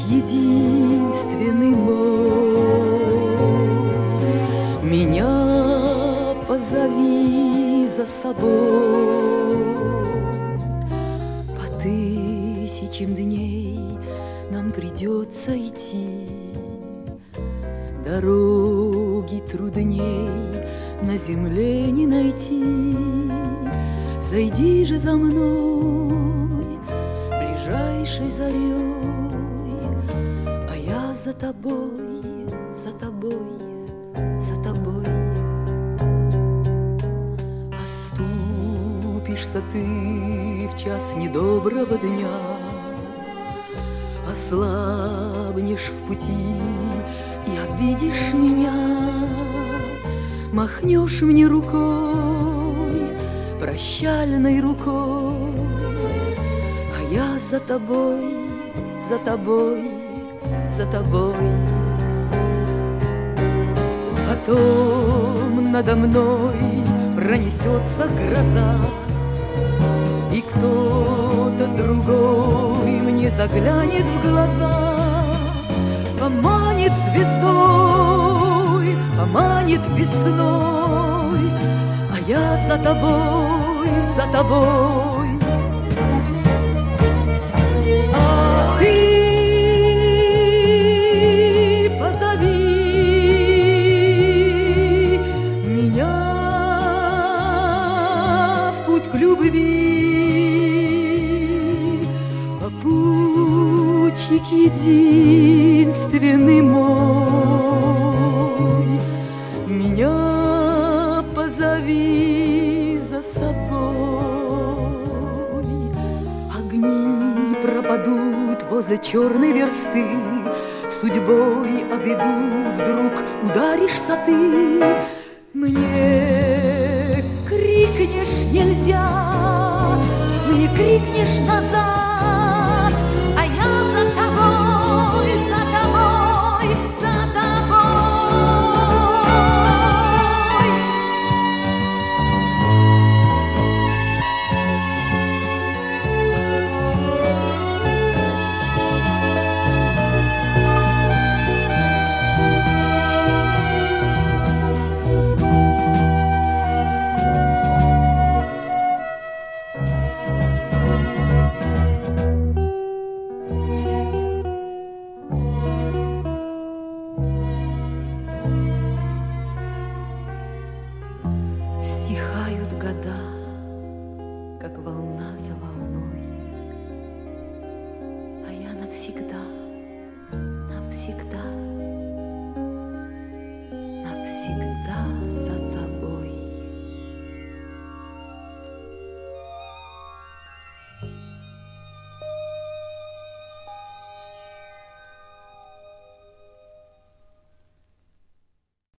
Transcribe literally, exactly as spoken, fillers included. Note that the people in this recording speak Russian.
единственный мой, меня позови за собой. По тысячам дней нам придется идти, дороги трудней на земле не найти. Зайди же за мной ближайшей зарей, а я за тобой, за тобой, за тобой. Оступишься ты в час недоброго дня, ослабнешь в пути и обидишь меня, махнешь мне рукой, прощальной рукой, а я за тобой, за тобой, за тобой. Потом надо мной пронесется гроза, и кто-то другой мне заглянет в глаза, поманит звездой, поманит весной, а я за тобой, за тобой. А ты позови меня в путь к любви, попутчик единственный мой, меня позови за собой. Огни пропадут возле черной версты, судьбой об беду вдруг ударишься ты. Мне крикнешь нельзя, мне крикнешь назад, а я за тобой, за тобой, за тобой. Стихают года, как волна